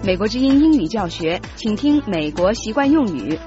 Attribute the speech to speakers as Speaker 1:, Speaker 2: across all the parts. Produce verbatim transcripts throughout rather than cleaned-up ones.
Speaker 1: 美国之音英语教学，请听美国习惯用语。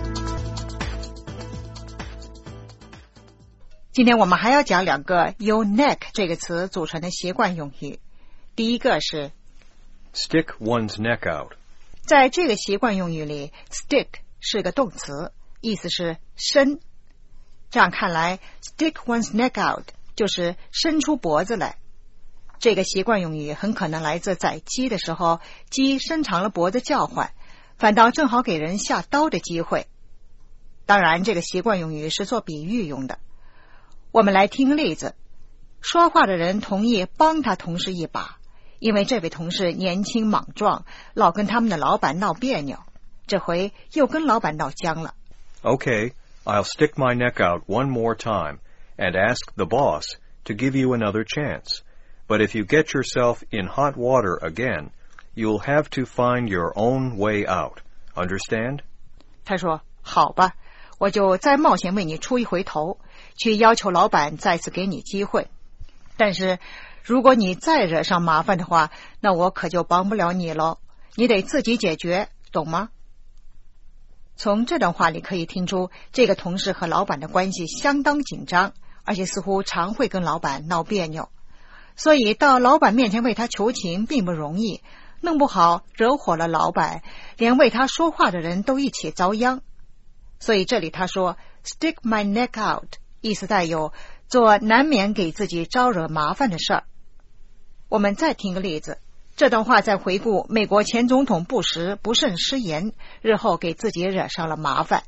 Speaker 2: 今天我们还要讲两个由 neck 这个词组成的习惯用语。第一个是
Speaker 3: stick one's neck out。
Speaker 2: 在这个习惯用语里 stick 是个动词，意思是伸。这样看来 stick one's neck out 就是伸出脖子来。这个习惯用语很可能来自宰鸡的时候，鸡伸长了脖子叫唤，反倒正好给人下刀的机会。当然这个习惯用语是做比喻用的。我们来听例子。说话的人同意帮他同事一把，因为这位同事年轻莽撞，老跟他们的老板闹别扭，这回又跟老板闹僵了。
Speaker 3: Okay, I'll stick my neck out one more time and ask the boss to give you another chance. But if you get yourself in hot water again, you'll have to find your own way out. Understand?
Speaker 2: 他说，好吧，我就再冒险为你出一回头，去要求老板再次给你机会。但是如果你再惹上麻烦的话，那我可就帮不了你了，你得自己解决，懂吗？从这段话里可以听出，这个同事和老板的关系相当紧张，而且似乎常会跟老板闹别扭，所以到老板面前为他求情并不容易，弄不好惹火了老板，连为他说话的人都一起遭殃。所以这里他说 stick my neck out， 意思带有做难免给自己招惹麻烦的事儿。我们再听个例子，这段话在回顾美国前总统布什不慎失言，日后给自己惹上了麻烦。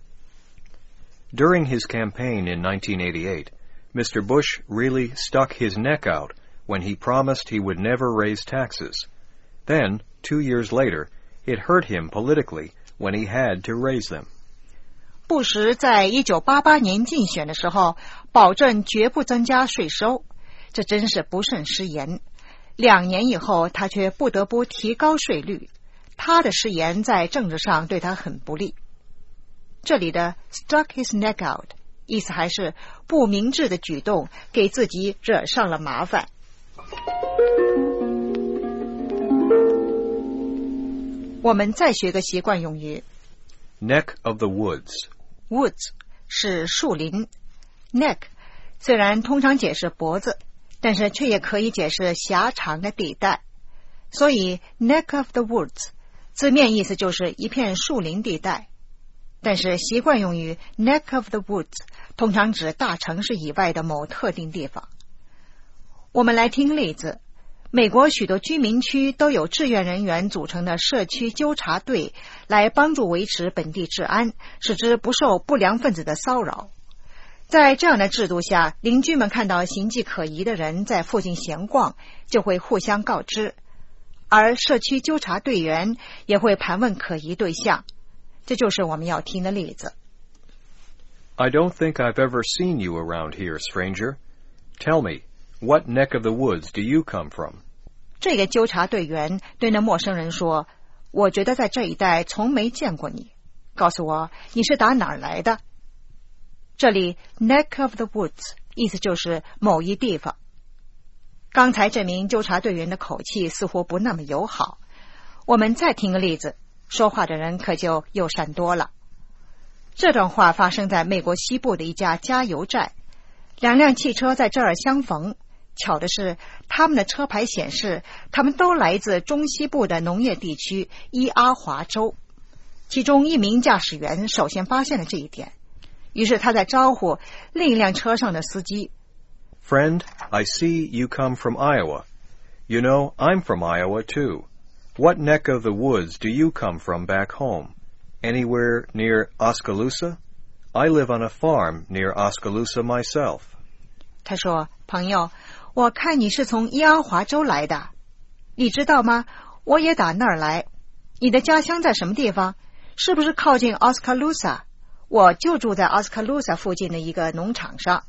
Speaker 3: During his campaign in nineteen eighty-eight, Mister Bush really stuck his neck out when he promised he would never raise taxes. Then, two years later, it hurt him politically when he had to raise them.
Speaker 2: 布什在一九八八年竞选的时候保证绝不增加税收，这真是不慎失言。两年以后他却不得不提高税率，他的失言在政治上对他很不利。这里的 stuck his neck out 意思还是不明智的举动给自己惹上了麻烦。我们再学个习惯用语
Speaker 3: Neck of the woods。
Speaker 2: Woods 是树林， Neck 虽然通常解释脖子，但是却也可以解释狭长的地带，所以 Neck of the woods 字面意思就是一片树林地带，但是习惯用语 Neck of the woods 通常指大城市以外的某特定地方。我们来听例子。美国许多居民区都有志愿人员组成的社区纠察队，来帮助维持本地治安，使之不受不良分子的骚扰。在这样的制度下，邻居们看到形迹可疑的人在附近闲逛，就会互相告知，而社区纠察队员也会盘问可疑对象。这就是我们要听的例子。
Speaker 3: I don't think I've ever seen you around here, stranger. Tell me, what neck of the woods do you come from?
Speaker 2: 这个纠察队员对那陌生人说，我觉得在这一带从没见过你，告诉我你是打哪儿来的。这里 neck of the woods 意思就是某一地方。刚才这名纠察队员的口气似乎不那么友好，我们再听个例子，说话的人可就友善多了。这段话发生在美国西部的一家加油站，两辆汽车在这儿相逢，巧的是他们的车牌显示他们都来自中西部的农业地区伊阿华州。其中一名驾驶员首先发现了这一点，于是他在招呼另一辆车上的司机。
Speaker 3: Friend, I see you come from Iowa. You know, I'm from Iowa too. What neck of the woods do you come from back home? Anywhere near Oskaloosa? I live on a farm near Oskaloosa myself.
Speaker 2: 他说，朋友，我看你是从伊阿华州来的，你知道吗？我也打那儿来。你的家乡在什么地方？是不是靠近 Oskaloosa？ 我就住在 Oskaloosa 附近的一个农场上。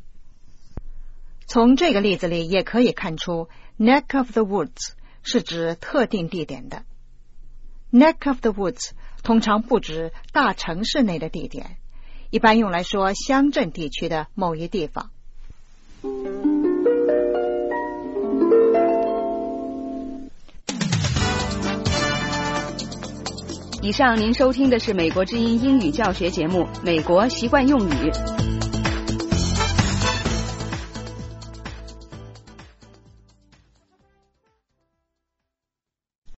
Speaker 2: 从这个例子里也可以看出 neck of the woods 是指特定地点的。neck of the woods 通常不指大城市内的地点，一般用来说乡镇地区的某一地方。
Speaker 1: 以上您收听的是美国之音英语教学节目《美国习惯用语》。